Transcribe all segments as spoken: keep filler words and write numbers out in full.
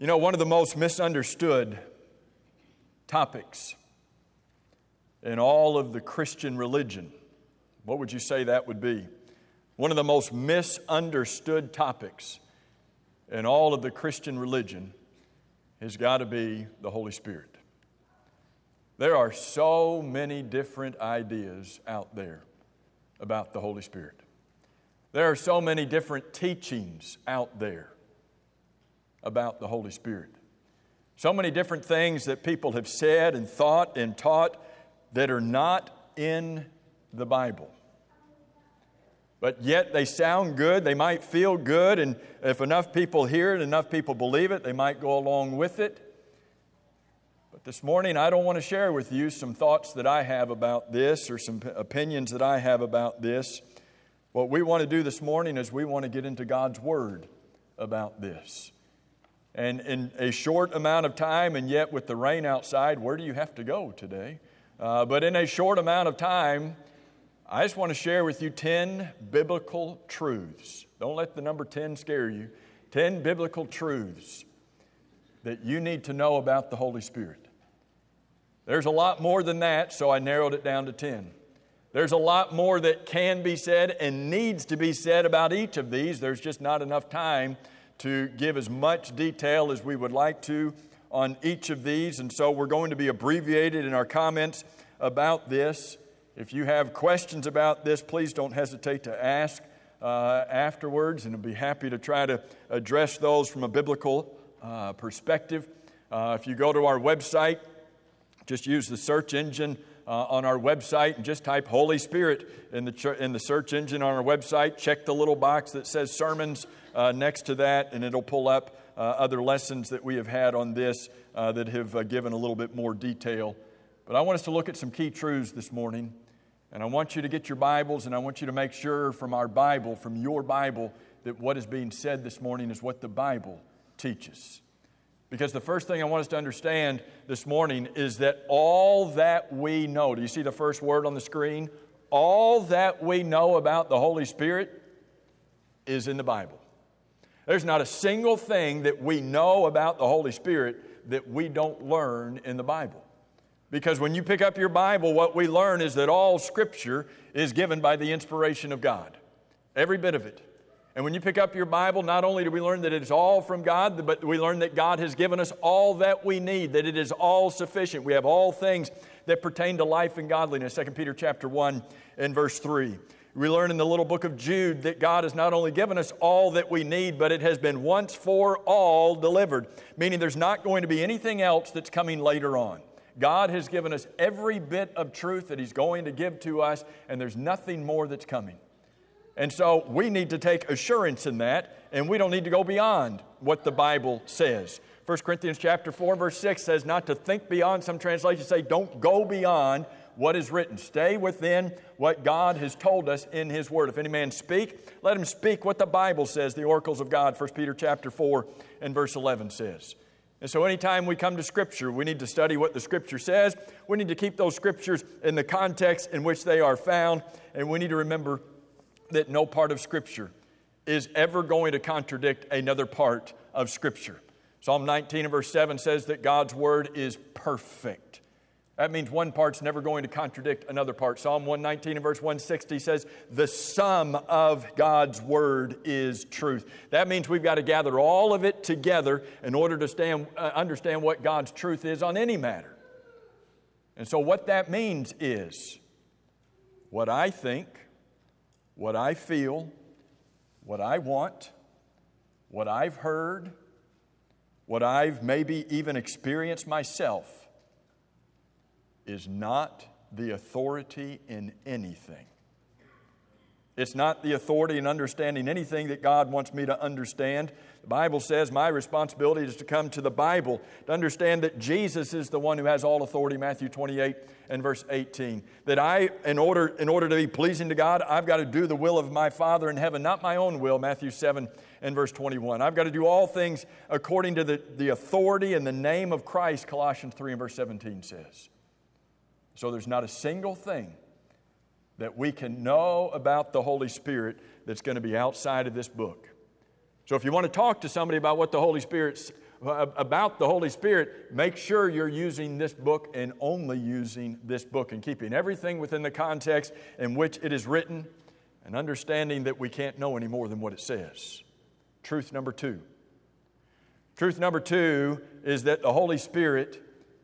You know, one of the most misunderstood topics in all of the Christian religion, what would you say that would be? One of the most misunderstood topics in all of the Christian religion has got to be the Holy Spirit. There are so many different ideas out there about the Holy Spirit. There are so many different teachings out there about the Holy Spirit. So many different things that people have said and thought and taught that are not in the Bible. But yet they sound good, they might feel good, and if enough people hear it, enough people believe it, they might go along with it. But this morning I don't want to share with you some thoughts that I have about this or some opinions that I have about this. What we want to do this morning is we want to get into God's Word about this. And in a short amount of time, and yet with the rain outside, where do you have to go today? Uh, but in a short amount of time, I just want to share with you ten biblical truths. Don't let the number ten scare you. ten biblical truths that you need to know about the Holy Spirit. There's a lot more than that, so I narrowed it down to ten. There's a lot more that can be said and needs to be said about each of these. There's just not enough time to give as much detail as we would like to on each of these. And so we're going to be abbreviated in our comments about this. If you have questions about this, please don't hesitate to ask uh, afterwards, and I'll be happy to try to address those from a biblical uh, perspective. Uh, if you go to our website, just use the search engine Uh, on our website and just type Holy Spirit in the ch- in the search engine on our website. Check the little box that says sermons uh, next to that, and it'll pull up uh, other lessons that we have had on this uh, that have uh, given a little bit more detail. But I want us to look at some key truths this morning, and I want you to get your Bibles, and I want you to make sure from our Bible, from your Bible, that what is being said this morning is what the Bible teaches. Because the first thing I want us to understand this morning is that all that we know, do you see the first word on the screen? All that we know about the Holy Spirit is in the Bible. There's not a single thing that we know about the Holy Spirit that we don't learn in the Bible. Because when you pick up your Bible, what we learn is that all Scripture is given by the inspiration of God. Every bit of it. And when you pick up your Bible, not only do we learn that it is all from God, but we learn that God has given us all that we need, that it is all sufficient. We have all things that pertain to life and godliness. Second Peter chapter one and verse three. We learn in the little book of Jude that God has not only given us all that we need, but it has been once for all delivered, meaning there's not going to be anything else that's coming later on. God has given us every bit of truth that He's going to give to us, and there's nothing more that's coming. And so we need to take assurance in that, and we don't need to go beyond what the Bible says. First Corinthians chapter four, verse six says not to think beyond. Some translations say don't go beyond what is written. Stay within what God has told us in His Word. If any man speak, let him speak what the Bible says, the oracles of God. First Peter chapter four and verse eleven says. And so anytime we come to Scripture, we need to study what the Scripture says. We need to keep those Scriptures in the context in which they are found, and we need to remember that no part of Scripture is ever going to contradict another part of Scripture. Psalm nineteen and verse seven says that God's Word is perfect. That means one part's never going to contradict another part. Psalm one nineteen and verse one sixty says the sum of God's Word is truth. That means we've got to gather all of it together in order to stand, uh, understand what God's truth is on any matter. And so what that means is what I think, what I feel, what I want, what I've heard, what I've maybe even experienced myself is not the authority in anything. It's not the authority in understanding anything that God wants me to understand. The Bible says my responsibility is to come to the Bible, to understand that Jesus is the one who has all authority, Matthew twenty-eight and verse eighteen. That I, in order, in order to be pleasing to God, I've got to do the will of my Father in heaven, not my own will, Matthew seven and verse twenty-one. I've got to do all things according to the, the authority and the name of Christ, Colossians three and verse seventeen says. So there's not a single thing that we can know about the Holy Spirit that's going to be outside of this book. So if you want to talk to somebody about what the Holy Spirit about the Holy Spirit, make sure you're using this book and only using this book and keeping everything within the context in which it is written and understanding that we can't know any more than what it says. Truth number two. Truth number two is that the Holy Spirit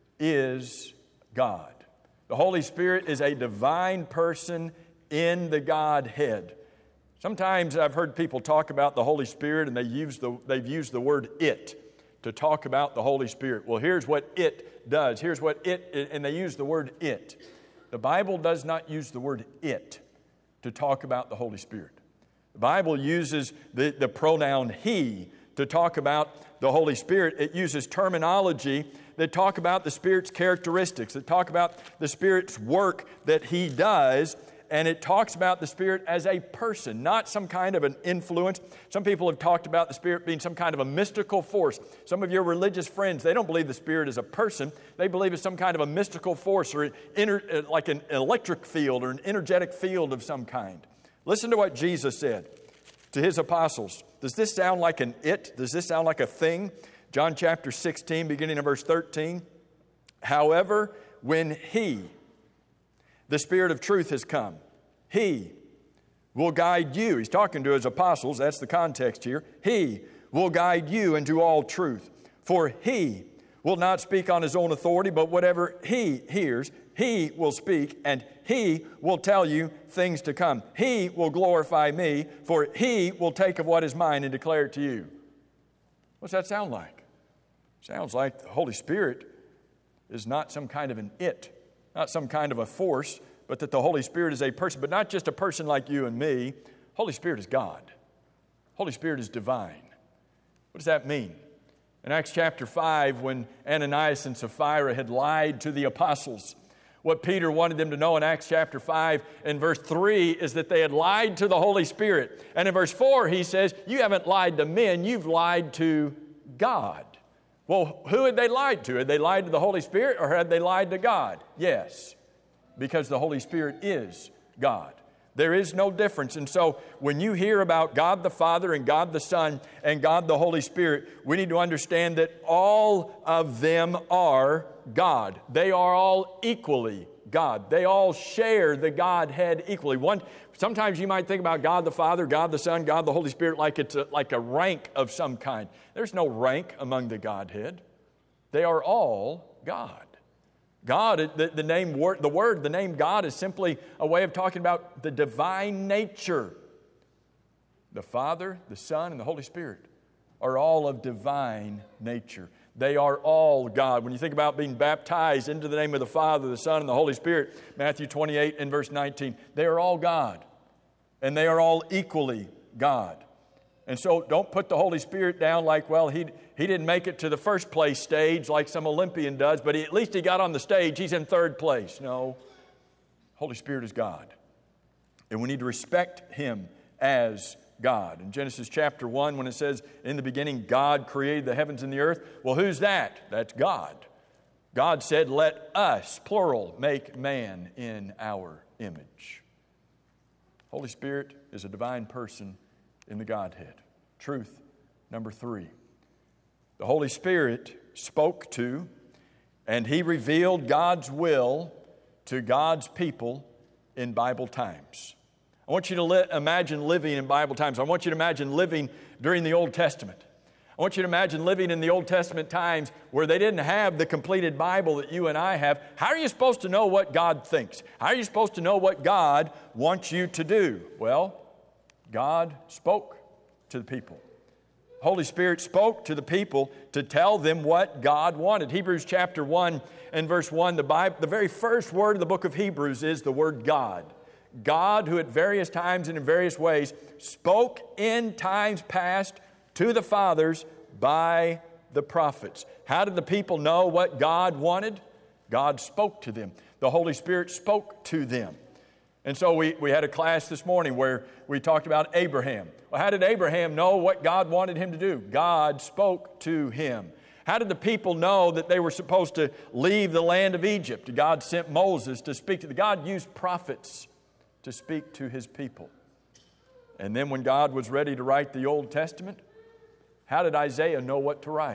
is God. The Holy Spirit is a divine person in the Godhead. Sometimes I've heard people talk about the Holy Spirit and they use the, they've used the word it to talk about the Holy Spirit. Well, here's what it does. Here's what it, and they use the word it. The Bible does not use the word it to talk about the Holy Spirit. The Bible uses the, the pronoun he to talk about the Holy Spirit. It uses terminology that talk about the Spirit's characteristics, that talk about the Spirit's work that he does. And it talks about the Spirit as a person, not some kind of an influence. Some people have talked about the Spirit being some kind of a mystical force. Some of your religious friends, they don't believe the Spirit is a person. They believe it's some kind of a mystical force or an inter, like an electric field or an energetic field of some kind. Listen to what Jesus said to his apostles. Does this sound like an it? Does this sound like a thing? John chapter sixteen, beginning in verse thirteen. However, when he, the Spirit of truth, has come, he will guide you. He's talking to his apostles. That's the context here. He will guide you into all truth. For he will not speak on his own authority, but whatever he hears, he will speak, and he will tell you things to come. He will glorify me, for he will take of what is mine and declare it to you. What's that sound like? Sounds like the Holy Spirit is not some kind of an it. Not some kind of a force, but that the Holy Spirit is a person, but not just a person like you and me. Holy Spirit is God. Holy Spirit is divine. What does that mean? In Acts chapter five, when Ananias and Sapphira had lied to the apostles, what Peter wanted them to know in Acts chapter five and verse three is that they had lied to the Holy Spirit. And in verse four, he says, you haven't lied to men, you've lied to God. Well, who had they lied to? Had they lied to the Holy Spirit or had they lied to God? Yes, because the Holy Spirit is God. There is no difference. And so when you hear about God the Father and God the Son and God the Holy Spirit, we need to understand that all of them are God. They are all equally God. They all share the Godhead equally. One, sometimes you might think about God the Father, God the Son, God the Holy Spirit like it's a, like a rank of some kind. There's no rank among the Godhead. They are all God. God, the, the name word, the word, the name God is simply a way of talking about the divine nature. The Father, the Son, and the Holy Spirit are all of divine nature. They are all God. When you think about being baptized into the name of the Father, the Son, and the Holy Spirit, Matthew twenty-eight and verse nineteen, they are all God. And they are all equally God. And so don't put the Holy Spirit down like, well, he, he didn't make it to the first place stage like some Olympian does, but he, at least he got on the stage. He's in third place. No, Holy Spirit is God. And we need to respect Him as God. In Genesis chapter one, when it says, in the beginning, God created the heavens and the earth. Well, who's that? That's God. God said, let us, plural, make man in our image. Holy Spirit is a divine person in the Godhead. Truth number three. The Holy Spirit spoke to and He revealed God's will to God's people in Bible times. I want you to li- imagine living in Bible times. I want you to imagine living during the Old Testament. I want you to imagine living in the Old Testament times where they didn't have the completed Bible that you and I have. How are you supposed to know what God thinks? How are you supposed to know what God wants you to do? Well, God spoke to the people. Holy Spirit spoke to the people to tell them what God wanted. Hebrews chapter one and verse one, the Bible, the very first word of the book of Hebrews is the word God. God, who at various times and in various ways spoke in times past to the fathers by the prophets. How did the people know what God wanted? God spoke to them. The Holy Spirit spoke to them. And so we, we had a class this morning where we talked about Abraham. Well, how did Abraham know what God wanted him to do? God spoke to him. How did the people know that they were supposed to leave the land of Egypt? God sent Moses to speak to them. God used prophets to speak to His people. And then when God was ready to write the Old Testament, how did Isaiah know what to write?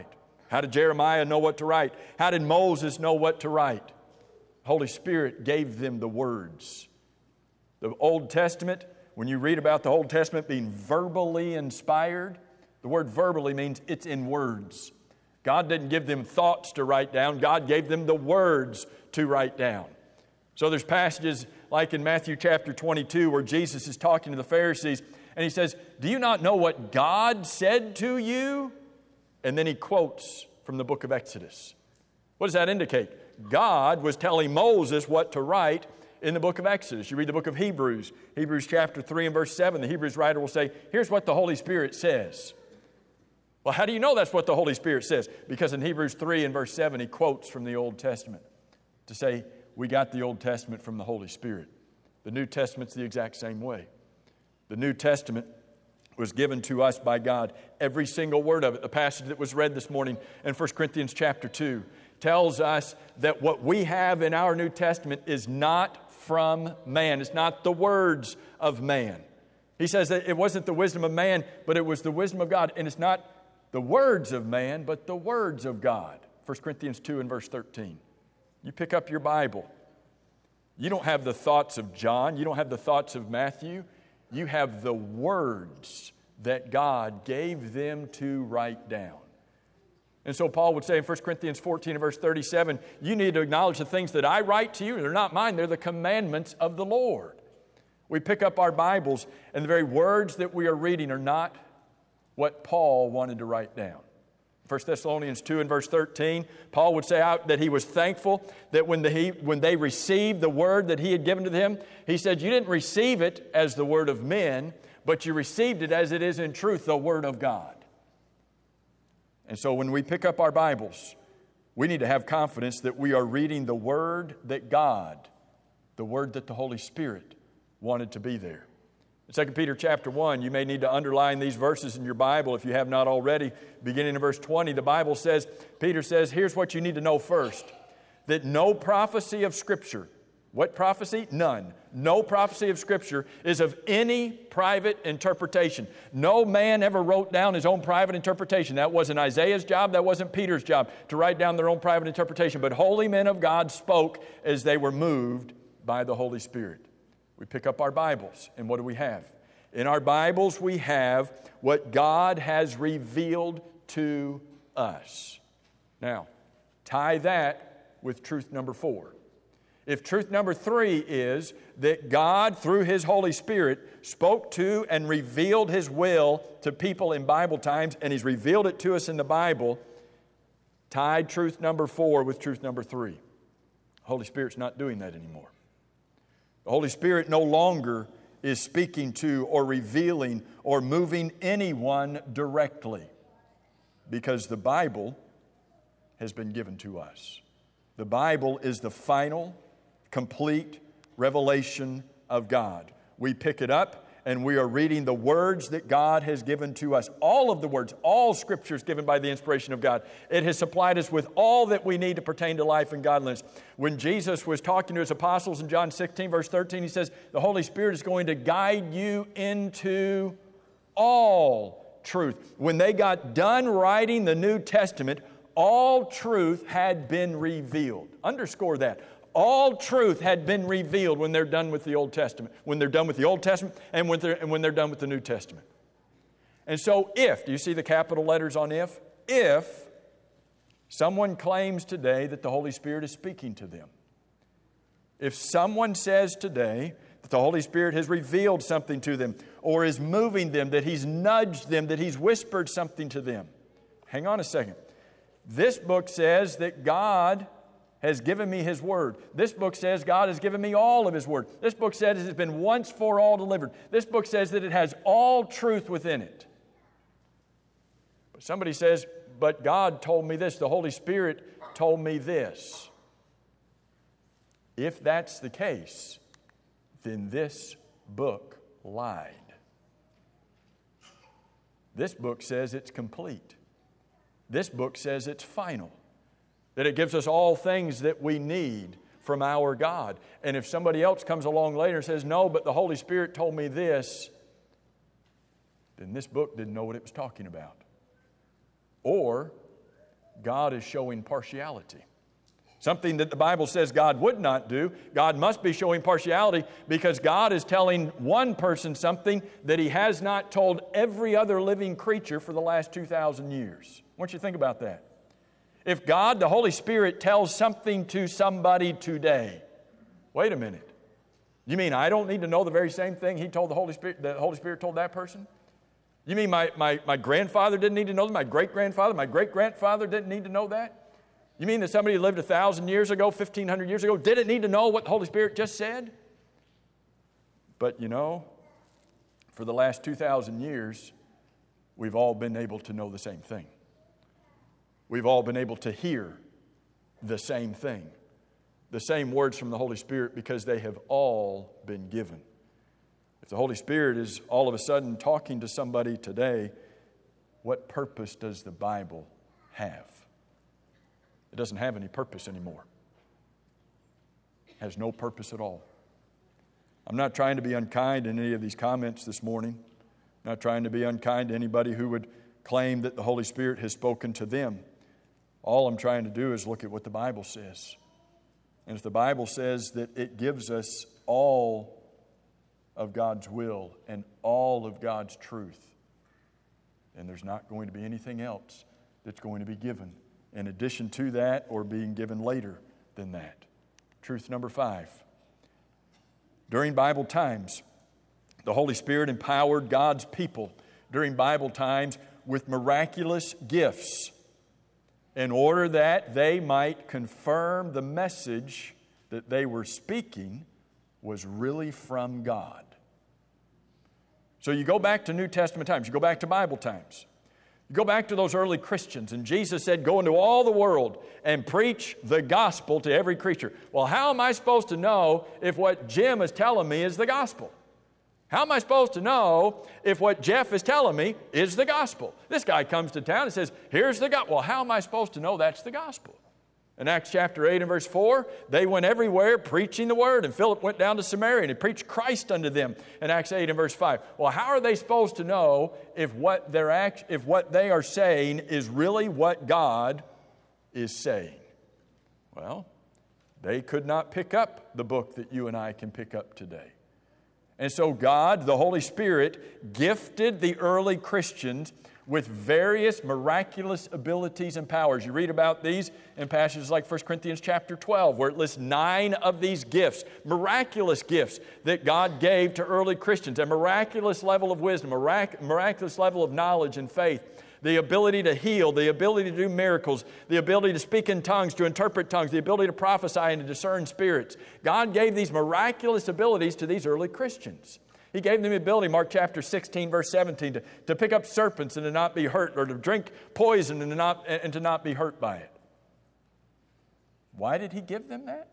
How did Jeremiah know what to write? How did Moses know what to write? The Holy Spirit gave them the words. The Old Testament, when you read about the Old Testament being verbally inspired, the word verbally means it's in words. God didn't give them thoughts to write down. God gave them the words to write down. So there's passages like in Matthew chapter twenty-two where Jesus is talking to the Pharisees and he says, "Do you not know what God said to you?" And then he quotes from the book of Exodus. What does that indicate? God was telling Moses what to write in the book of Exodus. You read the book of Hebrews, Hebrews chapter three and verse seven, the Hebrews writer will say, here's what the Holy Spirit says. Well, how do you know that's what the Holy Spirit says? Because in Hebrews three and verse seven, he quotes from the Old Testament to say, we got the Old Testament from the Holy Spirit. The New Testament's the exact same way. The New Testament was given to us by God. Every single word of it. The passage that was read this morning in First Corinthians chapter two tells us that what we have in our New Testament is not from man. It's not the words of man. He says that it wasn't the wisdom of man, but it was the wisdom of God. And it's not the words of man, but the words of God. First Corinthians two and verse thirteen. You pick up your Bible. You don't have the thoughts of John. You don't have the thoughts of Matthew. You have the words that God gave them to write down. And so Paul would say in First Corinthians fourteen and verse thirty-seven, you need to acknowledge the things that I write to you. They're not mine. They're the commandments of the Lord. We pick up our Bibles, and the very words that we are reading are not what Paul wanted to write down. First Thessalonians two and verse thirteen, Paul would say out that he was thankful that when, the, he, when they received the word that he had given to them, he said, you didn't receive it as the word of men, but you received it as it is in truth, the word of God. And so when we pick up our Bibles, we need to have confidence that we are reading the word that God, the word that the Holy Spirit wanted to be there. In Second Peter chapter one, you may need to underline these verses in your Bible if you have not already. Beginning in verse twenty, the Bible says, Peter says, here's what you need to know first, that no prophecy of Scripture, what prophecy? None. No prophecy of Scripture is of any private interpretation. No man ever wrote down his own private interpretation. That wasn't Isaiah's job. That wasn't Peter's job to write down their own private interpretation. But holy men of God spoke as they were moved by the Holy Spirit. We pick up our Bibles, and what do we have? In our Bibles, we have what God has revealed to us. Now, tie that with truth number four. If truth number three is that God, through His Holy Spirit, spoke to and revealed His will to people in Bible times, and He's revealed it to us in the Bible, tie truth number four with truth number three. The Holy Spirit's not doing that anymore. The Holy Spirit no longer is speaking to or revealing or moving anyone directly because the Bible has been given to us. The Bible is the final, complete revelation of God. We pick it up and we are reading the words that God has given to us. All of the words, all Scripture is given by the inspiration of God. It has supplied us with all that we need to pertain to life and godliness. When Jesus was talking to His apostles in John sixteen, verse thirteen, He says, the Holy Spirit is going to guide you into all truth. When they got done writing the New Testament, all truth had been revealed. Underscore that. All truth had been revealed when they're done with the Old Testament, when they're done with the Old Testament and when they're, and when they're done with the New Testament. And so if, do you see the capital letters on if? If someone claims today that the Holy Spirit is speaking to them, if someone says today that the Holy Spirit has revealed something to them or is moving them, that He's nudged them, that He's whispered something to them, hang on a second. This book says that God has given me His Word. This book says God has given me all of His Word. This book says it has been once for all delivered. This book says that it has all truth within it. But somebody says, but God told me this, the Holy Spirit told me this. If that's the case, then this book lied. This book says it's complete. This book says it's final. That it gives us all things that we need from our God. And if somebody else comes along later and says, no, but the Holy Spirit told me this, then this book didn't know what it was talking about. Or God is showing partiality. Something that the Bible says God would not do. God must be showing partiality because God is telling one person something that He has not told every other living creature for the last two thousand years. I want you to think about that. If God, the Holy Spirit, tells something to somebody today, wait a minute. You mean I don't need to know the very same thing He told the Holy Spirit, the Holy Spirit told that person? You mean my, my, my grandfather didn't need to know that? My great-grandfather, my great-grandfather didn't need to know that? You mean that somebody who lived a thousand years ago, fifteen hundred years ago, didn't need to know what the Holy Spirit just said? But you know, for the last two thousand years, we've all been able to know the same thing. We've all been able to hear the same thing, the same words from the Holy Spirit, because they have all been given. If the Holy Spirit is all of a sudden talking to somebody today, what purpose does the Bible have? It doesn't have any purpose anymore. It has no purpose at all. I'm not trying to be unkind in any of these comments this morning. I'm not trying to be unkind to anybody who would claim that the Holy Spirit has spoken to them. All I'm trying to do is look at what the Bible says. And if the Bible says that it gives us all of God's will and all of God's truth, then there's not going to be anything else that's going to be given in addition to that or being given later than that. Truth number five. During Bible times, the Holy Spirit empowered God's people during Bible times with miraculous gifts in order that they might confirm the message that they were speaking was really from God. So you go back to New Testament times, you go back to Bible times. You go back to those early Christians, and Jesus said, go into all the world and preach the gospel to every creature. Well, how am I supposed to know if what Jim is telling me is the gospel? How am I supposed to know if what Jeff is telling me is the gospel? This guy comes to town and says, here's the gospel. Well, how am I supposed to know that's the gospel? In Acts chapter eight and verse four, they went everywhere preaching the word. And Philip went down to Samaria and he preached Christ unto them in Acts eight and verse five. Well, how are they supposed to know if what they're act- if what they are saying is really what God is saying? Well, they could not pick up the book that you and I can pick up today. And so God, the Holy Spirit, gifted the early Christians with various miraculous abilities and powers. You read about these in passages like First Corinthians chapter twelve, where it lists nine of these gifts, miraculous gifts that God gave to early Christians, a miraculous level of wisdom, a mirac- miraculous level of knowledge and faith, the ability to heal, the ability to do miracles, the ability to speak in tongues, to interpret tongues, the ability to prophesy and to discern spirits. God gave these miraculous abilities to these early Christians. He gave them the ability, Mark chapter sixteen, verse seventeen, to, to pick up serpents and to not be hurt, or to drink poison and to, not, and to not be hurt by it. Why did He give them that?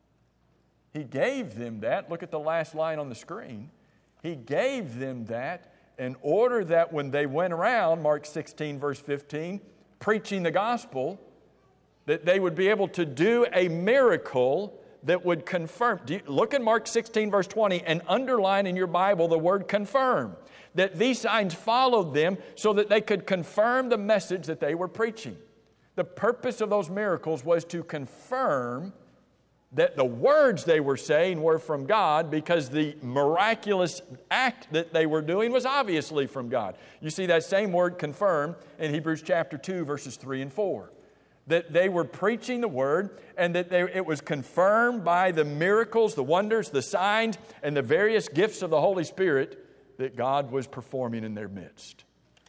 He gave them that. Look at the last line on the screen. He gave them that in order that when they went around, Mark sixteen, verse fifteen, preaching the gospel, that they would be able to do a miracle that would confirm. Do you, look at Mark sixteen, verse twenty, and underline in your Bible the word confirm. That these signs followed them so that they could confirm the message that they were preaching. The purpose of those miracles was to confirm that the words they were saying were from God, because the miraculous act that they were doing was obviously from God. You see that same word confirm in Hebrews chapter two, verses three and four. That they were preaching the word, and that they, it was confirmed by the miracles, the wonders, the signs, and the various gifts of the Holy Spirit that God was performing in their midst.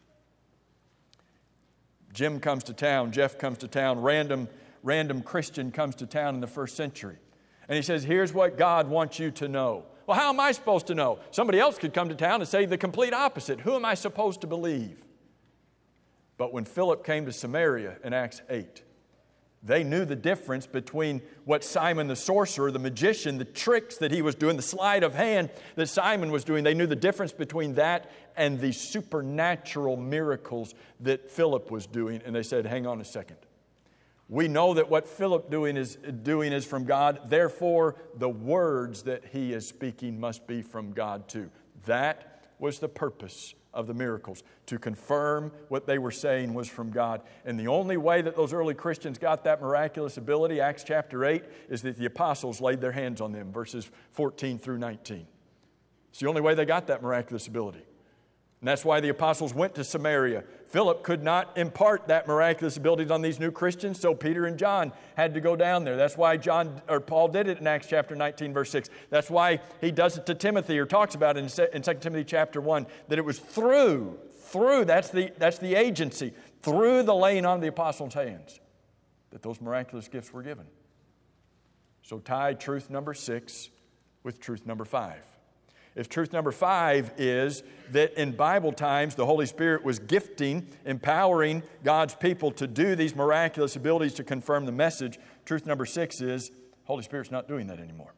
Jim comes to town, Jeff comes to town, random, random Christian comes to town in the first century. And he says, here's what God wants you to know. Well, how am I supposed to know? Somebody else could come to town and say the complete opposite. Who am I supposed to believe? But when Philip came to Samaria in Acts eight, they knew the difference between what Simon the sorcerer, the magician, the tricks that he was doing, the sleight of hand that Simon was doing. They knew the difference between that and the supernatural miracles that Philip was doing. And they said, hang on a second. We know that what Philip doing is, doing is from God. Therefore, the words that he is speaking must be from God too. That was the purpose of the miracles, to confirm what they were saying was from God. And the only way that those early Christians got that miraculous ability, Acts chapter eight, is that the apostles laid their hands on them, verses fourteen through nineteen. It's the only way they got that miraculous ability. And that's why the apostles went to Samaria. Philip could not impart that miraculous ability on these new Christians, so Peter and John had to go down there. That's why John or Paul did it in Acts chapter nineteen, verse six. That's why he does it to Timothy, or talks about it in Second Timothy chapter one, that it was through, through, that's the, that's the agency, through the laying on of the apostles' hands, that those miraculous gifts were given. So tie truth number six with truth number five. If truth number five is that in Bible times, the Holy Spirit was gifting, empowering God's people to do these miraculous abilities to confirm the message, truth number six is Holy Spirit's not doing that anymore.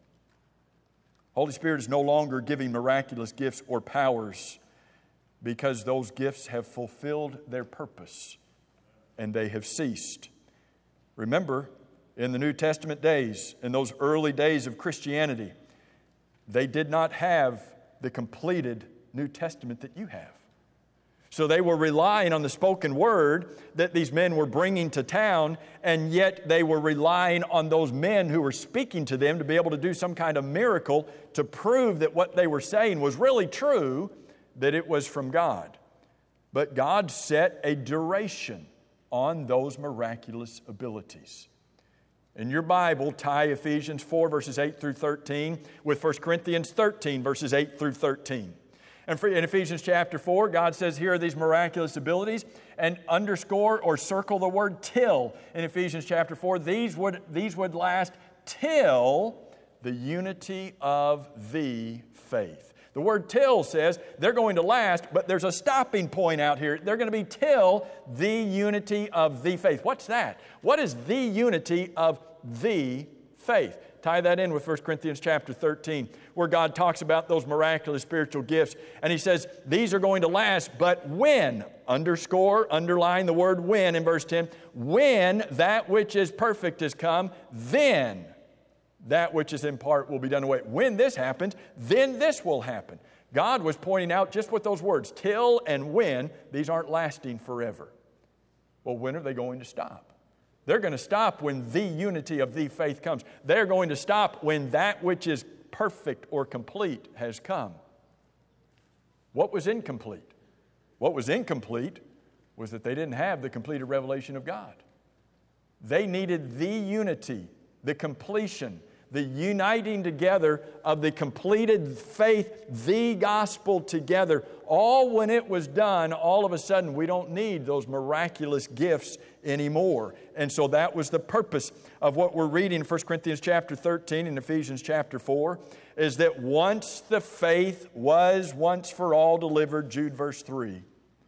Holy Spirit is no longer giving miraculous gifts or powers because those gifts have fulfilled their purpose and they have ceased. Remember, in the New Testament days, in those early days of Christianity, they did not have the completed New Testament that you have. So they were relying on the spoken word that these men were bringing to town, and yet they were relying on those men who were speaking to them to be able to do some kind of miracle to prove that what they were saying was really true, that it was from God. But God set a duration on those miraculous abilities. In your Bible, tie Ephesians four, verses eight through thirteen with First Corinthians thirteen, verses eight through thirteen. And in Ephesians chapter four, God says, here are these miraculous abilities, and underscore or circle the word till in Ephesians chapter four. These would, these would last till the unity of the faith. The word till says they're going to last, but there's a stopping point out here. They're going to be till the unity of the faith. What's that? What is the unity of the faith? Tie that in with First Corinthians chapter thirteen, where God talks about those miraculous spiritual gifts. And He says, these are going to last, but when, underscore, underline the word when in verse ten, when that which is perfect is come, then that which is in part will be done away. When this happens, then this will happen. God was pointing out just with those words, till and when, these aren't lasting forever. Well, when are they going to stop? They're going to stop when the unity of the faith comes. They're going to stop when that which is perfect or complete has come. What was incomplete? What was incomplete was that they didn't have the completed revelation of God. They needed the unity, the completion, the uniting together of the completed faith, the gospel together. All when it was done, all of a sudden we don't need those miraculous gifts anymore. And so that was the purpose of what we're reading in First Corinthians chapter thirteen and Ephesians chapter four, is that once the faith was once for all delivered, Jude verse three,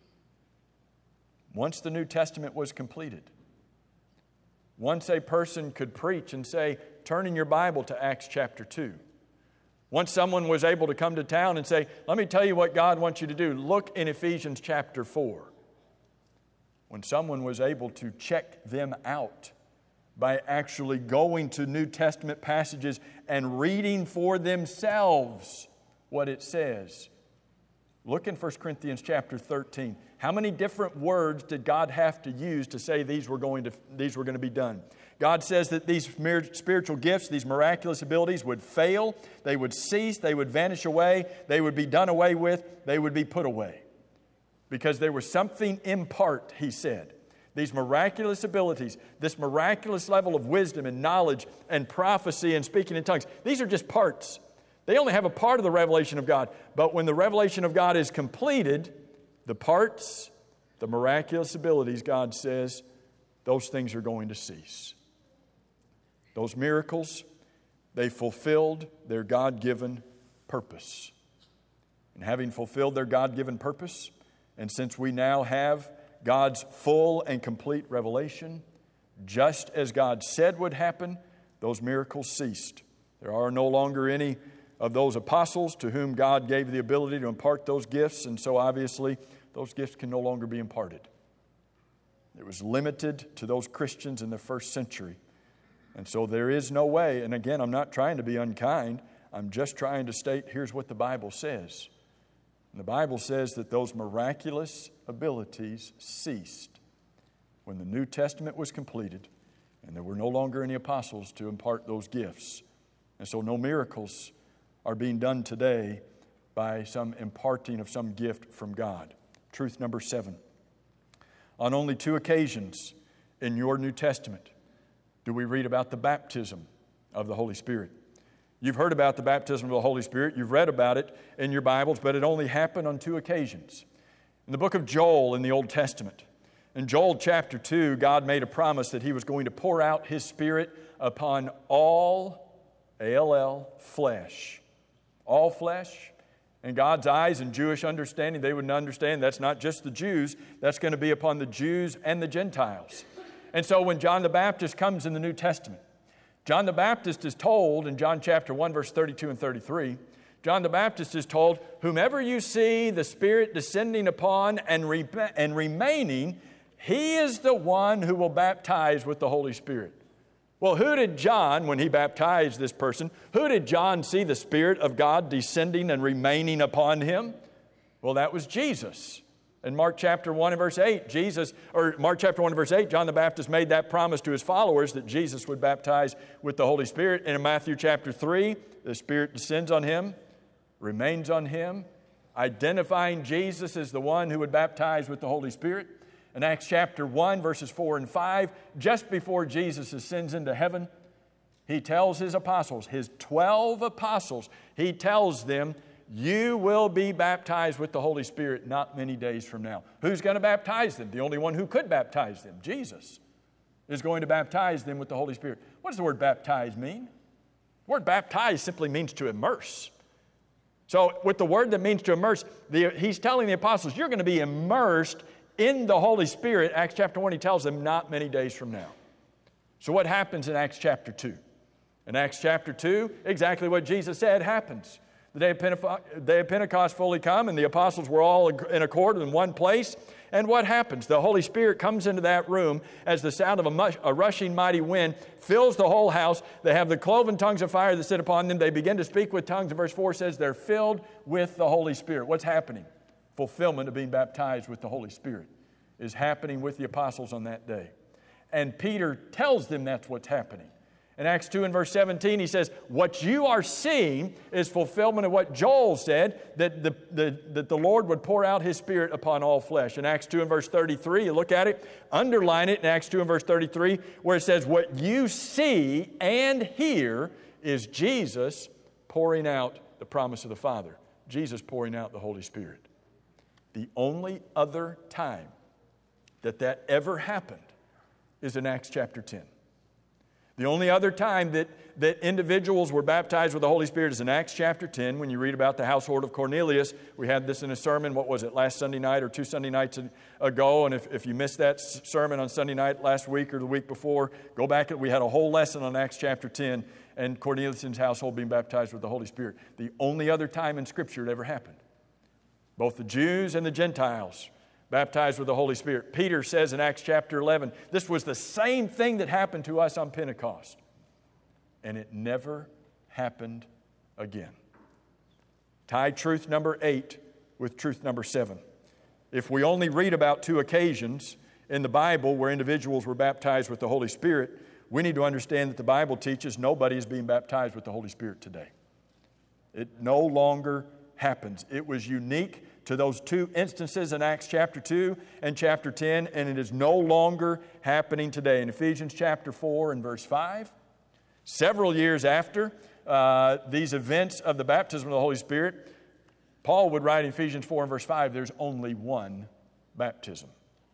once the New Testament was completed, once a person could preach and say, turn in your Bible to Acts chapter two. Once someone was able to come to town and say, let me tell you what God wants you to do. Look in Ephesians chapter four. When someone was able to check them out by actually going to New Testament passages and reading for themselves what it says. Look in First Corinthians chapter thirteen. How many different words did God have to use to say these were going to, these were going to be done? God says that these spiritual gifts, these miraculous abilities would fail, they would cease, they would vanish away, they would be done away with, they would be put away. Because there was something in part, He said. These miraculous abilities, this miraculous level of wisdom and knowledge and prophecy and speaking in tongues, these are just parts. They only have a part of the revelation of God. But when the revelation of God is completed, the parts, the miraculous abilities, God says, those things are going to cease. Those miracles, they fulfilled their God-given purpose. And having fulfilled their God-given purpose, and since we now have God's full and complete revelation, just as God said would happen, those miracles ceased. There are no longer any of those apostles to whom God gave the ability to impart those gifts, and so obviously those gifts can no longer be imparted. It was limited to those Christians in the first century. And so there is no way, and again, I'm not trying to be unkind, I'm just trying to state here's what the Bible says. And the Bible says that those miraculous abilities ceased when the New Testament was completed and there were no longer any apostles to impart those gifts. And so no miracles are being done today by some imparting of some gift from God. Truth number seven. On only two occasions in your New Testament do we read about the baptism of the Holy Spirit. You've heard about the baptism of the Holy Spirit. You've read about it in your Bibles, but it only happened on two occasions. In the book of Joel in the Old Testament, in Joel chapter two, God made a promise that He was going to pour out His Spirit upon all, A L L, flesh. All flesh. In God's eyes and Jewish understanding, they would understand that's not just the Jews. That's going to be upon the Jews and the Gentiles. And so when John the Baptist comes in the New Testament, John the Baptist is told in John chapter one, verse thirty-two and thirty-three, John the Baptist is told, whomever you see the Spirit descending upon and, re- and remaining, he is the one who will baptize with the Holy Spirit. Well, who did John, when he baptized this person, who did John see the Spirit of God descending and remaining upon him? Well, that was Jesus. In Mark chapter one and verse eight, Jesus, or Mark chapter one and verse eight, John the Baptist made that promise to his followers that Jesus would baptize with the Holy Spirit. And in Matthew chapter three, the Spirit descends on him, remains on him, identifying Jesus as the one who would baptize with the Holy Spirit. In Acts chapter one, verses four and five, just before Jesus ascends into heaven, He tells His apostles, His twelve apostles, He tells them, you will be baptized with the Holy Spirit not many days from now. Who's going to baptize them? The only one who could baptize them, Jesus, is going to baptize them with the Holy Spirit. What does the word baptize mean? The word baptize simply means to immerse. So with the word that means to immerse, the, He's telling the apostles, you're going to be immersed in the Holy Spirit. Acts chapter one, He tells them not many days from now. So what happens in Acts chapter two? In Acts chapter two, exactly what Jesus said happens. The day of, Pentecost, the day of Pentecost fully come, and the apostles were all in accord in one place. And what happens? The Holy Spirit comes into that room as the sound of a, mush, a rushing mighty wind fills the whole house. They have the cloven tongues of fire that sit upon them. They begin to speak with tongues. And verse four says they're filled with the Holy Spirit. What's happening? Fulfillment of being baptized with the Holy Spirit is happening with the apostles on that day. And Peter tells them that's what's happening. In Acts two and verse seventeen, he says, what you are seeing is fulfillment of what Joel said, that the, the, that the Lord would pour out His Spirit upon all flesh. In Acts two and verse thirty-three, you look at it, underline it in Acts two and verse thirty-three, where it says, what you see and hear is Jesus pouring out the promise of the Father. Jesus pouring out the Holy Spirit. The only other time that that ever happened is in Acts chapter ten. The only other time that, that individuals were baptized with the Holy Spirit is in Acts chapter ten, when you read about the household of Cornelius. We had this in a sermon, what was it, last Sunday night or two Sunday nights ago. And if, if you missed that sermon on Sunday night last week or the week before, go back. We had a whole lesson on Acts chapter ten and Cornelius' household being baptized with the Holy Spirit. The only other time in Scripture it ever happened. Both the Jews and the Gentiles baptized with the Holy Spirit. Peter says in Acts chapter eleven, this was the same thing that happened to us on Pentecost. And it never happened again. Tie truth number eight with truth number seven. If we only read about two occasions in the Bible where individuals were baptized with the Holy Spirit, we need to understand that the Bible teaches nobody is being baptized with the Holy Spirit today. It no longer happens. It was unique to those two instances in Acts chapter two and chapter ten, and it is no longer happening today. In Ephesians chapter four and verse five, several years after uh, these events of the baptism of the Holy Spirit, Paul would write in Ephesians four and verse five, there's only one baptism.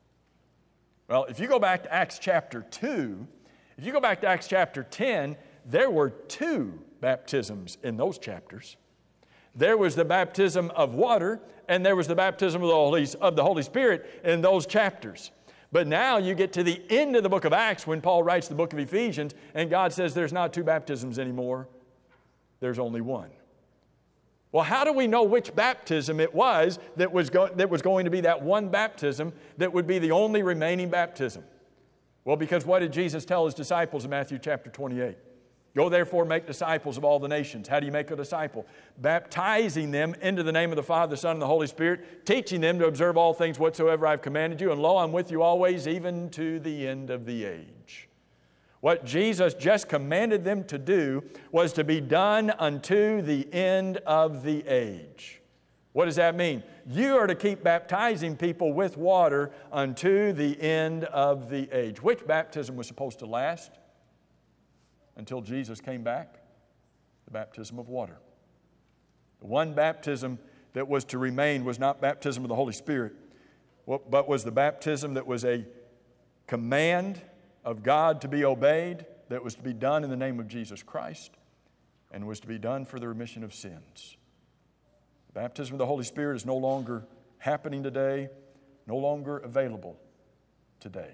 Well, if you go back to Acts chapter two, if you go back to Acts chapter ten, there were two baptisms in those chapters. There was the baptism of water, and there was the baptism of the Holy, of the Holy Spirit in those chapters. But now you get to the end of the book of Acts when Paul writes the book of Ephesians, and God says there's not two baptisms anymore. There's only one. Well, how do we know which baptism it was that was, go- that was going to be that one baptism that would be the only remaining baptism? Well, because what did Jesus tell His disciples in Matthew chapter twenty-eight? Go therefore make disciples of all the nations. How do you make a disciple? Baptizing them into the name of the Father, the Son, and the Holy Spirit, teaching them to observe all things whatsoever I've commanded you. And lo, I'm with you always, even to the end of the age. What Jesus just commanded them to do was to be done unto the end of the age. What does that mean? You are to keep baptizing people with water unto the end of the age. Which baptism was supposed to last until Jesus came back? The baptism of water. The one baptism that was to remain was not baptism of the Holy Spirit, but was the baptism that was a command of God to be obeyed, that was to be done in the name of Jesus Christ, and was to be done for the remission of sins. The baptism of the Holy Spirit is no longer happening today, no longer available today.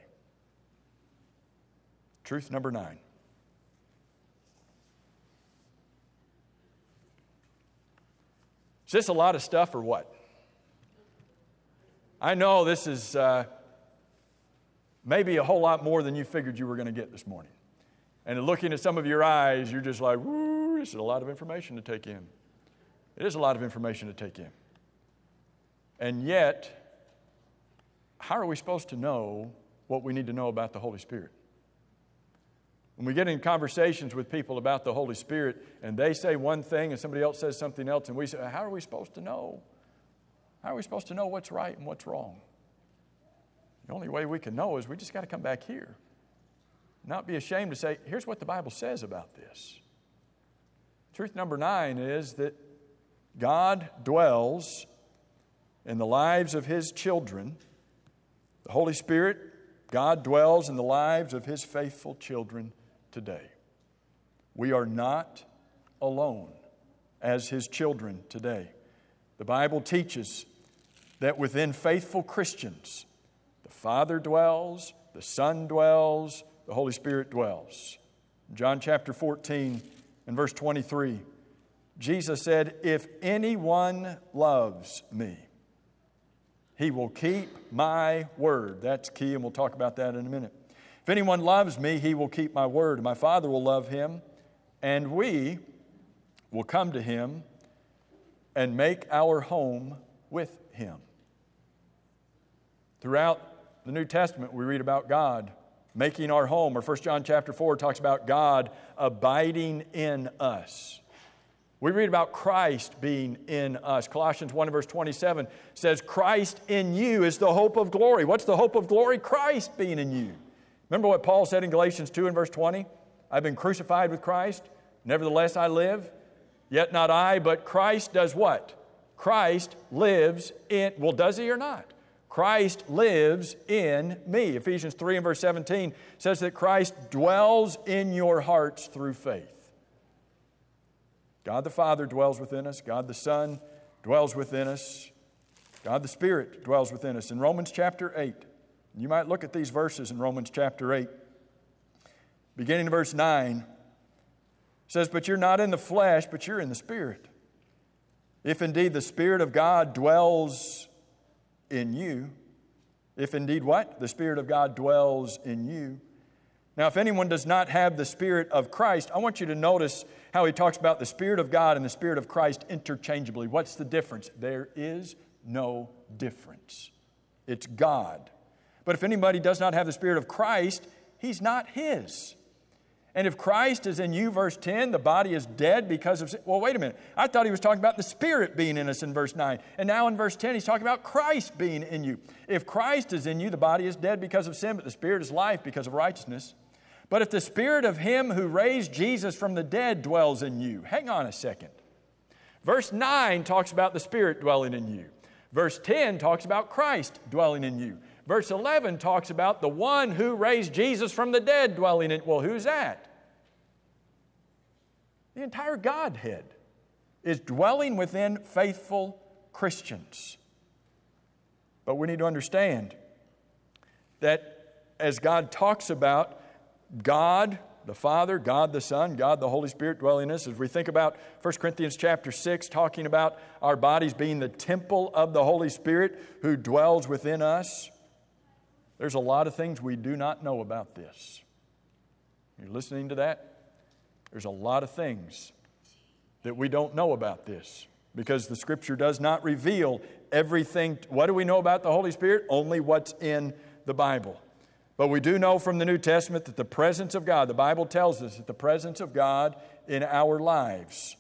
Truth number nine. Is this a lot of stuff or what? I know this is uh, maybe a whole lot more than you figured you were going to get this morning. And looking at some of your eyes, you're just like, woo, this is a lot of information to take in. It is a lot of information to take in. And yet, how are we supposed to know what we need to know about the Holy Spirit? When we get in conversations with people about the Holy Spirit and they say one thing and somebody else says something else and we say, how are we supposed to know? How are we supposed to know what's right and what's wrong? The only way we can know is we just got to come back here. Not be ashamed to say, here's what the Bible says about this. Truth number nine is that God dwells in the lives of His children. The Holy Spirit, God dwells in the lives of His faithful children today. We are not alone as His children today. The Bible teaches that within faithful Christians, the Father dwells, the Son dwells, the Holy Spirit dwells. In John chapter fourteen and verse twenty-three, Jesus said, if anyone loves me, he will keep my word. That's key, and we'll talk about that in a minute. If anyone loves me, he will keep my word. My Father will love him, and we will come to him and make our home with him. Throughout the New Testament, we read about God making our home. Or First John chapter four talks about God abiding in us. We read about Christ being in us. Colossians one and verse twenty-seven says, Christ in you is the hope of glory. What's the hope of glory? Christ being in you. Remember what Paul said in Galatians two and verse twenty? I've been crucified with Christ. Nevertheless I live. Yet not I, but Christ does what? Christ lives in, well, does he or not? Christ lives in me. Ephesians three and verse seventeen says that Christ dwells in your hearts through faith. God the Father dwells within us. God the Son dwells within us. God the Spirit dwells within us. In Romans chapter eight, you might look at these verses in Romans chapter eight. Beginning in verse nine, it says, but you're not in the flesh, but you're in the Spirit. If indeed the Spirit of God dwells in you, if indeed what? The Spirit of God dwells in you. Now, if anyone does not have the Spirit of Christ, I want you to notice how he talks about the Spirit of God and the Spirit of Christ interchangeably. What's the difference? There is no difference. It's God. But if anybody does not have the Spirit of Christ, he's not his. And if Christ is in you, verse ten, the body is dead because of sin. Well, wait a minute. I thought he was talking about the Spirit being in us in verse nine. And now in verse ten, he's talking about Christ being in you. If Christ is in you, the body is dead because of sin, but the Spirit is life because of righteousness. But if the Spirit of him who raised Jesus from the dead dwells in you, hang on a second. Verse nine talks about the Spirit dwelling in you. Verse ten talks about Christ dwelling in you. Verse eleven talks about the one who raised Jesus from the dead dwelling in. Well, who's that? The entire Godhead is dwelling within faithful Christians. But we need to understand that as God talks about God the Father, God the Son, God the Holy Spirit dwelling in us, as we think about First Corinthians chapter six, talking about our bodies being the temple of the Holy Spirit who dwells within us, there's a lot of things we do not know about this. You're listening to that? There's a lot of things that we don't know about this because the Scripture does not reveal everything. What do we know about the Holy Spirit? Only what's in the Bible. But we do know from the New Testament that the presence of God, the Bible tells us that the presence of God in our lives.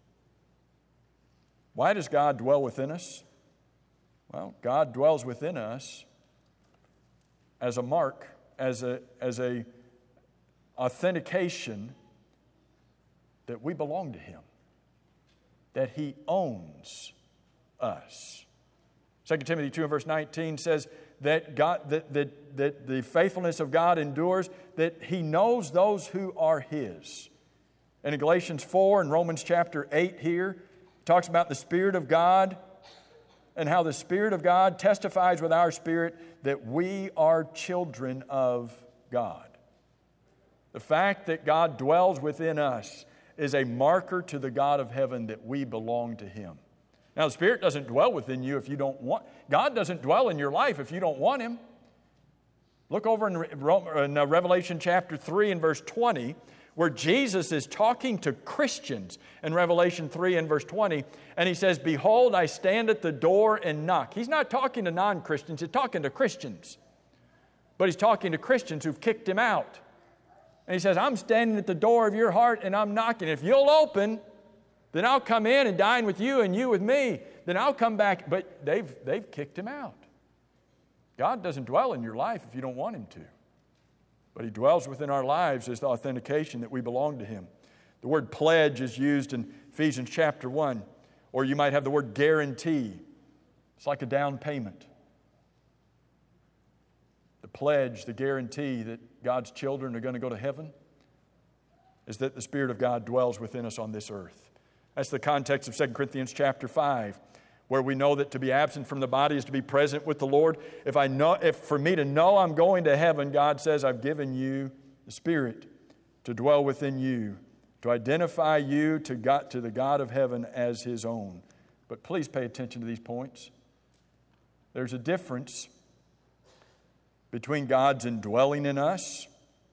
Why does God dwell within us? Well, God dwells within us as a mark, as a, as a authentication that we belong to Him, that He owns us. Second Timothy two and verse nineteen says that God that, that, that the faithfulness of God endures, that He knows those who are His. And in Galatians four and Romans chapter eight here, it talks about the Spirit of God and how the Spirit of God testifies with our spirit that we are children of God. The fact that God dwells within us is a marker to the God of heaven that we belong to Him. Now, the Spirit doesn't dwell within you if you don't want. God doesn't dwell in your life if you don't want Him. Look over in Revelation chapter three and verse twenty, where Jesus is talking to Christians in Revelation three and verse twenty, and He says, "Behold, I stand at the door and knock." He's not talking to non-Christians, He's talking to Christians. But He's talking to Christians who've kicked Him out. And He says, "I'm standing at the door of your heart and I'm knocking. If you'll open, then I'll come in and dine with you and you with me. Then I'll come back." But they've, they've kicked Him out. God doesn't dwell in your life if you don't want Him to. But He dwells within our lives as the authentication that we belong to Him. The word pledge is used in Ephesians chapter one. Or you might have the word guarantee. It's like a down payment. The pledge, the guarantee that God's children are going to go to heaven is that the Spirit of God dwells within us on this earth. That's the context of Second Corinthians chapter five, where we know that to be absent from the body is to be present with the Lord. If I know, if for me to know I'm going to heaven, God says, "I've given you the Spirit to dwell within you, to identify you to God, to the God of heaven as His own." But please pay attention to these points. There's a difference between God's indwelling in us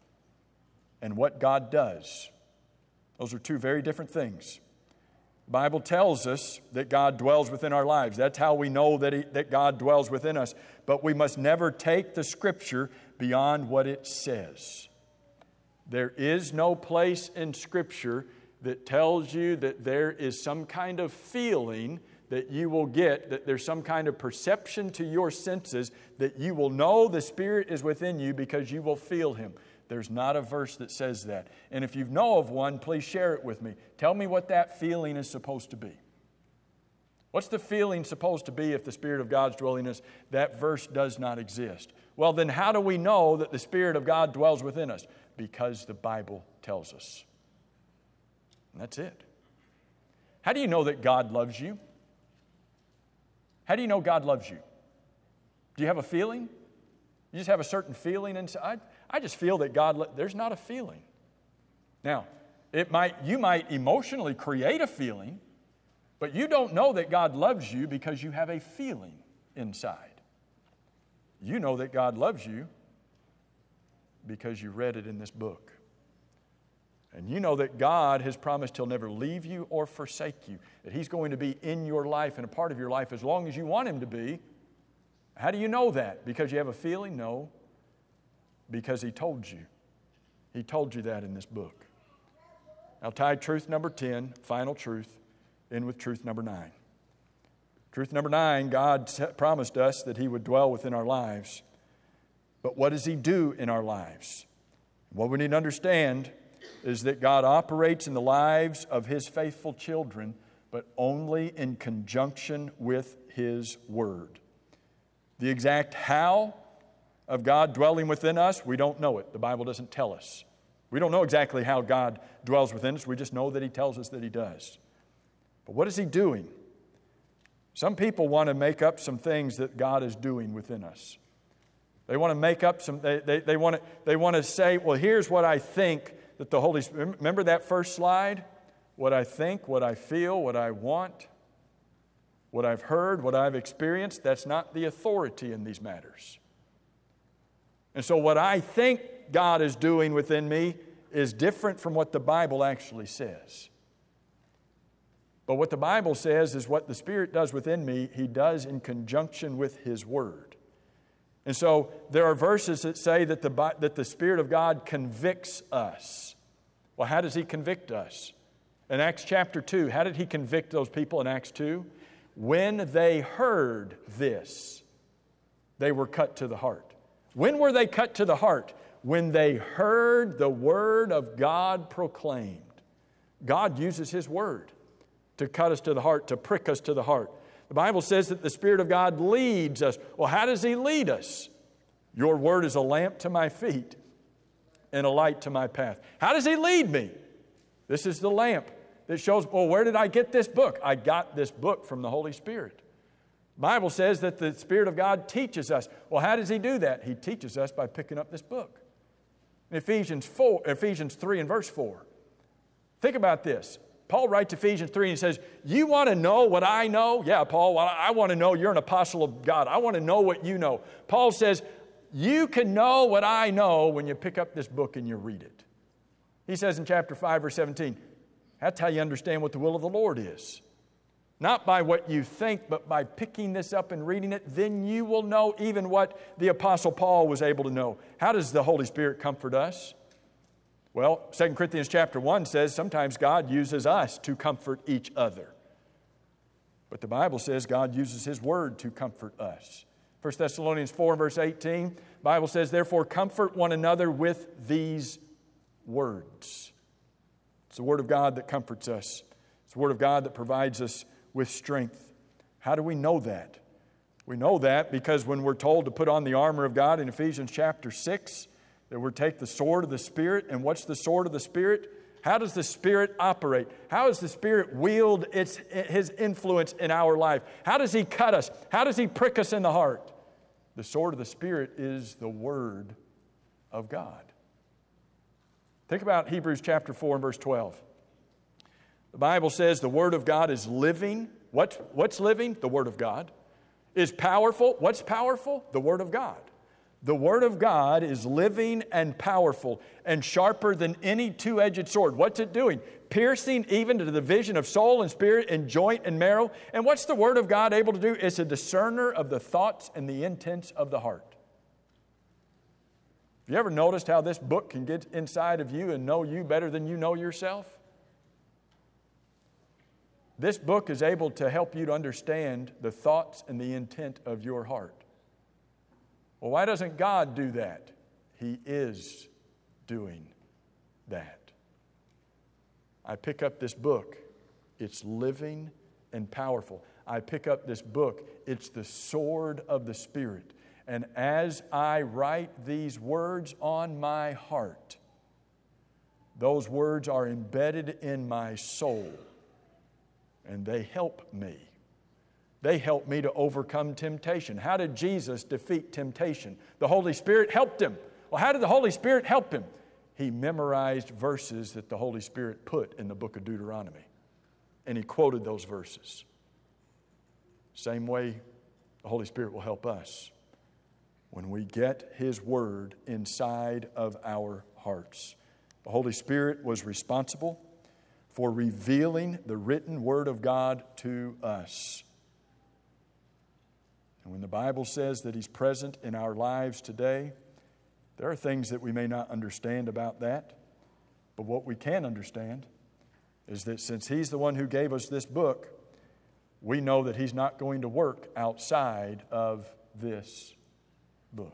and what God does. Those are two very different things. The Bible tells us that God dwells within our lives. That's how we know that, he, that God dwells within us. But we must never take the Scripture beyond what it says. There is no place in Scripture that tells you that there is some kind of feeling that you will get, that there's some kind of perception to your senses that you will know the Spirit is within you because you will feel Him. There's not a verse that says that. And if you know of one, please share it with me. Tell me what that feeling is supposed to be. What's the feeling supposed to be if the Spirit of God's dwelling in us? That verse does not exist. Well, then how do we know that the Spirit of God dwells within us? Because the Bible tells us. And that's it. How do you know that God loves you? How do you know God loves you? Do you have a feeling? You just have a certain feeling inside? I just feel that God, lo- there's not a feeling. Now, it might you might emotionally create a feeling, but you don't know that God loves you because you have a feeling inside. You know that God loves you because you read it in this book. And you know that God has promised He'll never leave you or forsake you, that He's going to be in your life and a part of your life as long as you want Him to be. How do you know that? Because you have a feeling? No. Because He told you. He told you that in this book. I'll tie truth number ten, final truth, in with truth number nine. Truth number nine, God promised us that He would dwell within our lives. But what does He do in our lives? What we need to understand is that God operates in the lives of His faithful children, but only in conjunction with His Word. The exact how of God dwelling within us, we don't know it. The Bible doesn't tell us. We don't know exactly how God dwells within us. We just know that He tells us that He does. But what is He doing? Some people want to make up some things that God is doing within us. They want to make up some, they, they, they, want to, they want to say, well, here's what I think that the Holy Spirit, remember that first slide? What I think, what I feel, what I want, what I've heard, what I've experienced, that's not the authority in these matters. And so what I think God is doing within me is different from what the Bible actually says. But what the Bible says is what the Spirit does within me, He does in conjunction with His Word. And so there are verses that say that the, that the Spirit of God convicts us. Well, how does He convict us? In Acts chapter two, how did He convict those people in Acts two? When they heard this, they were cut to the heart. When were they cut to the heart? When they heard the Word of God proclaimed. God uses His Word to cut us to the heart, to prick us to the heart. The Bible says that the Spirit of God leads us. Well, how does He lead us? Your Word is a lamp to my feet and a light to my path. How does He lead me? This is the lamp that shows, well, where did I get this book? I got this book from the Holy Spirit. The Bible says that the Spirit of God teaches us. Well, how does He do that? He teaches us by picking up this book. In Ephesians four, Ephesians three and verse four. Think about this. Paul writes Ephesians three and he says, you want to know what I know? Yeah, Paul, I want to know you're an apostle of God. I want to know what you know. Paul says, you can know what I know when you pick up this book and you read it. He says in chapter five, verse seventeen, that's how you understand what the will of the Lord is. Not by what you think, but by picking this up and reading it, then you will know even what the Apostle Paul was able to know. How does the Holy Spirit comfort us? Well, Second Corinthians chapter one says sometimes God uses us to comfort each other. But the Bible says God uses His Word to comfort us. First Thessalonians four and verse eighteen, the Bible says, therefore comfort one another with these words. It's the Word of God that comforts us. It's the Word of God that provides us with strength. How do we know that? We know that because when we're told to put on the armor of God in Ephesians chapter six, that we're to take the sword of the Spirit. And what's the sword of the Spirit? How does the Spirit operate? How does the Spirit wield its, His influence in our life? How does He cut us? How does He prick us in the heart? The sword of the Spirit is the Word of God. Think about Hebrews chapter four and verse twelve. The Bible says the Word of God is living. What, what's living? The Word of God. Is powerful. What's powerful? The Word of God. The Word of God is living and powerful and sharper than any two-edged sword. What's it doing? Piercing even to the division of soul and spirit and joint and marrow. And what's the Word of God able to do? It's a discerner of the thoughts and the intents of the heart. Have you ever noticed how this book can get inside of you and know you better than you know yourself? This book is able to help you to understand the thoughts and the intent of your heart. Well, why doesn't God do that? He is doing that. I pick up this book. It's living and powerful. I pick up this book. It's the sword of the Spirit. And as I write these words on my heart, those words are embedded in my soul. And they help me. They help me to overcome temptation. How did Jesus defeat temptation? The Holy Spirit helped Him. Well, how did the Holy Spirit help Him? He memorized verses that the Holy Spirit put in the book of Deuteronomy. And he quoted those verses. Same way the Holy Spirit will help us when we get His Word inside of our hearts. The Holy Spirit was responsible for revealing the written Word of God to us. And when the Bible says that He's present in our lives today, there are things that we may not understand about that. But what we can understand is that since He's the one who gave us this book, we know that He's not going to work outside of this book.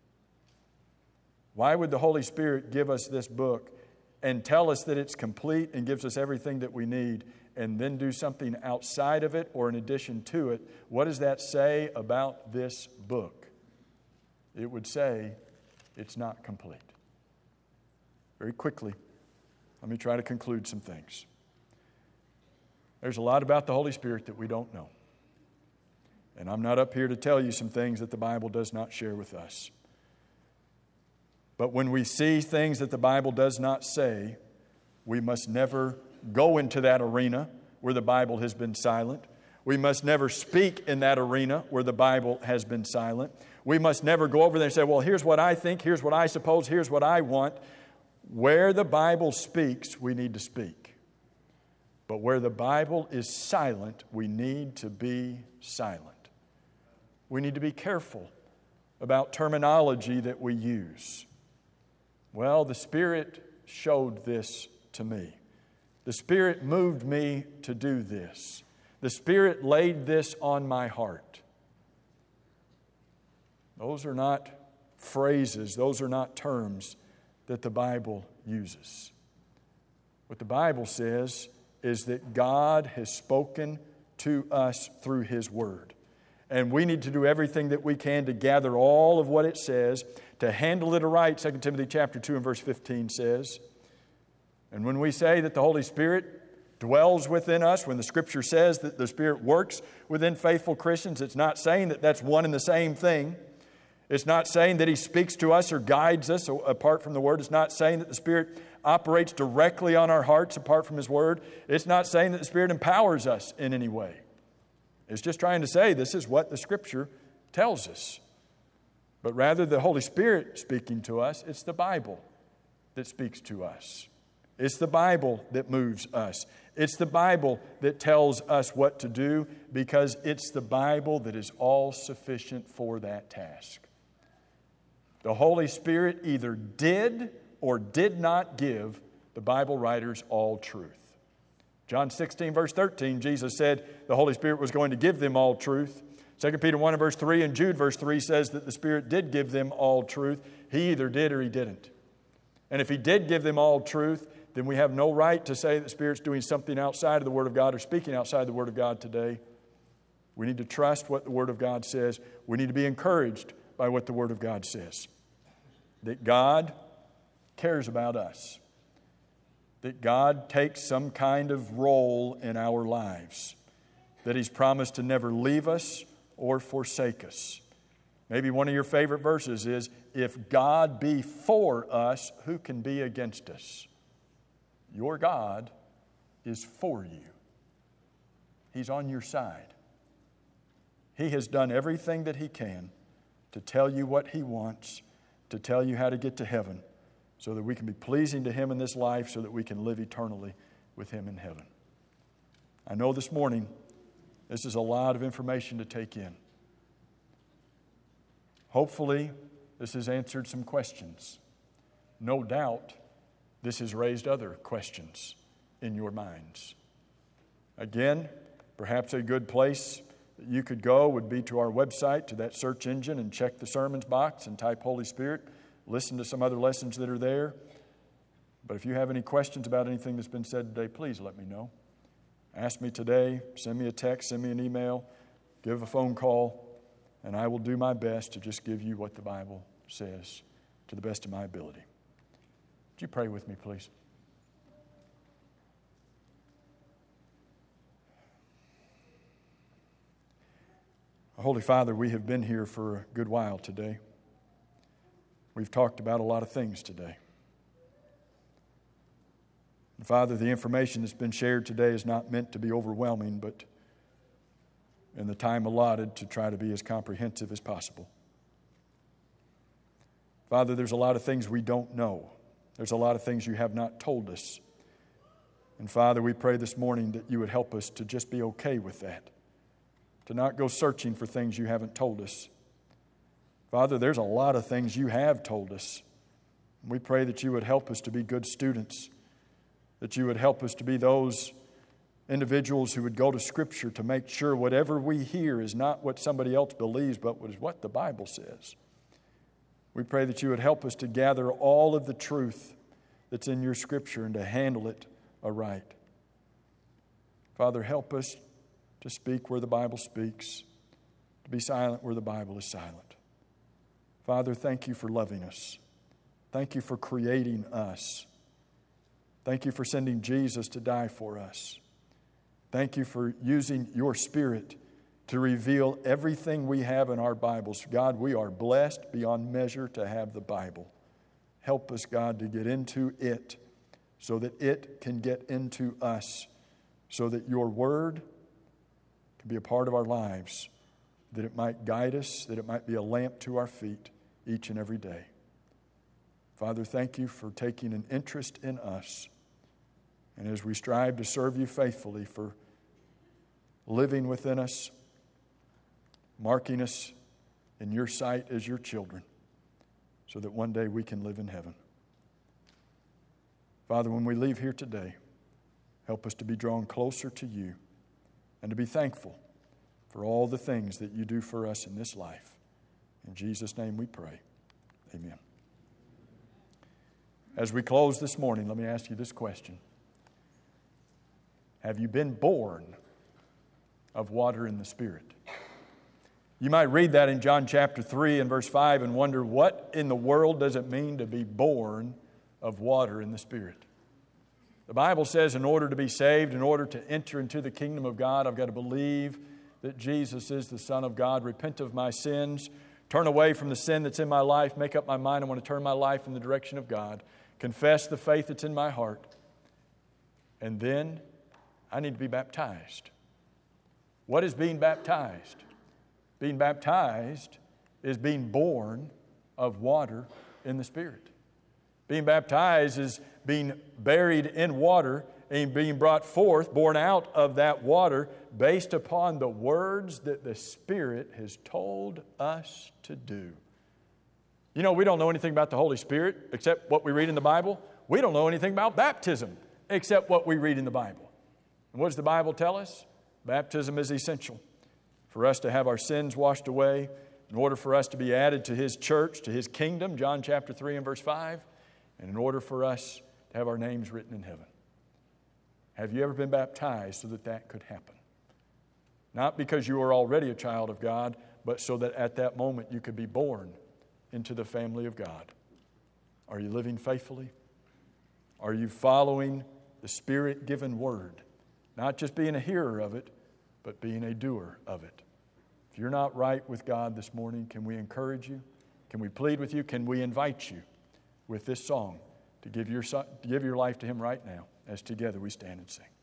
Why would the Holy Spirit give us this book and tell us that it's complete and gives us everything that we need, and then do something outside of it or in addition to it? What does that say about this book? It would say it's not complete. Very quickly, let me try to conclude some things. There's a lot about the Holy Spirit that we don't know. And I'm not up here to tell you some things that the Bible does not share with us. But when we see things that the Bible does not say, we must never go into that arena where the Bible has been silent. We must never speak in that arena where the Bible has been silent. We must never go over there and say, well, here's what I think, here's what I suppose, here's what I want. Where the Bible speaks, we need to speak. But where the Bible is silent, we need to be silent. We need to be careful about terminology that we use. Well, the Spirit showed this to me. The Spirit moved me to do this. The Spirit laid this on my heart. Those are not phrases, those are not terms that the Bible uses. What the Bible says is that God has spoken to us through His Word. And we need to do everything that we can to gather all of what it says, to handle it aright. Second Timothy chapter two and verse fifteen says. And when we say that the Holy Spirit dwells within us, when the Scripture says that the Spirit works within faithful Christians, it's not saying that that's one and the same thing. It's not saying that He speaks to us or guides us apart from the Word. It's not saying that the Spirit operates directly on our hearts apart from His Word. It's not saying that the Spirit empowers us in any way. It's just trying to say this is what the Scripture tells us. But rather the Holy Spirit speaking to us, it's the Bible that speaks to us. It's the Bible that moves us. It's the Bible that tells us what to do, because it's the Bible that is all sufficient for that task. The Holy Spirit either did or did not give the Bible writers all truth. John sixteen, verse thirteen, Jesus said the Holy Spirit was going to give them all truth. Second Peter one and verse three and Jude verse three says that the Spirit did give them all truth. He either did or He didn't. And if He did give them all truth, then we have no right to say that the Spirit's doing something outside of the Word of God or speaking outside the Word of God today. We need to trust what the Word of God says. We need to be encouraged by what the Word of God says. That God cares about us. That God takes some kind of role in our lives. That He's promised to never leave us or forsake us. Maybe one of your favorite verses is, if God be for us, who can be against us? Your God is for you. He's on your side. He has done everything that He can to tell you what He wants, to tell you how to get to heaven, so that we can be pleasing to Him in this life, so that we can live eternally with Him in heaven. I know this morning this is a lot of information to take in. Hopefully this has answered some questions. No doubt this has raised other questions in your minds. Again, perhaps a good place that you could go would be to our website, to that search engine, and check the sermons box and type Holy Spirit. Listen to some other lessons that are there. But if you have any questions about anything that's been said today, please let me know. Ask me today, send me a text, send me an email, give a phone call, and I will do my best to just give you what the Bible says to the best of my ability. Would you pray with me, please? Holy Father, we have been here for a good while today. We've talked about a lot of things today. And Father, the information that's been shared today is not meant to be overwhelming, but in the time allotted to try to be as comprehensive as possible. Father, there's a lot of things we don't know. There's a lot of things you have not told us. And Father, we pray this morning that you would help us to just be okay with that, to not go searching for things you haven't told us. Father, there's a lot of things you have told us. We pray that you would help us to be good students, that you would help us to be those individuals who would go to Scripture to make sure whatever we hear is not what somebody else believes, but is what the Bible says. We pray that you would help us to gather all of the truth that's in your Scripture and to handle it aright. Father, help us to speak where the Bible speaks, to be silent where the Bible is silent. Father, thank you for loving us. Thank you for creating us. Thank you for sending Jesus to die for us. Thank you for using your Spirit to reveal everything we have in our Bibles. God, we are blessed beyond measure to have the Bible. Help us, God, to get into it so that it can get into us, so that your Word can be a part of our lives, that it might guide us, that it might be a lamp to our feet each and every day. Father, thank you for taking an interest in us. And as we strive to serve you faithfully, for living within us, marking us in your sight as your children, so that one day we can live in heaven. Father, when we leave here today, help us to be drawn closer to you and to be thankful for all the things that you do for us in this life. In Jesus' name we pray. Amen. As we close this morning, let me ask you this question. Have you been born of water and the Spirit? You might read that in John chapter three and verse five and wonder, what in the world does it mean to be born of water and the Spirit? The Bible says in order to be saved, in order to enter into the kingdom of God, I've got to believe that Jesus is the Son of God, repent of my sins, turn away from the sin that's in my life, make up my mind I want to turn my life in the direction of God, confess the faith that's in my heart, and then I need to be baptized. What is being baptized? Being baptized is being born of water in the Spirit. Being baptized is being buried in water and being brought forth, born out of that water, based upon the words that the Spirit has told us to do. You know, we don't know anything about the Holy Spirit except what we read in the Bible. We don't know anything about baptism except what we read in the Bible. And what does the Bible tell us? Baptism is essential for us to have our sins washed away, in order for us to be added to His church, to His kingdom, John chapter three and verse five, and in order for us to have our names written in heaven. Have you ever been baptized so that that could happen? Not because you are already a child of God, but so that at that moment you could be born into the family of God. Are you living faithfully? Are you following the Spirit-given word? Not just being a hearer of it, but being a doer of it. If you're not right with God this morning, can we encourage you? Can we plead with you? Can we invite you with this song to give your, to give your life to Him right now as together we stand and sing?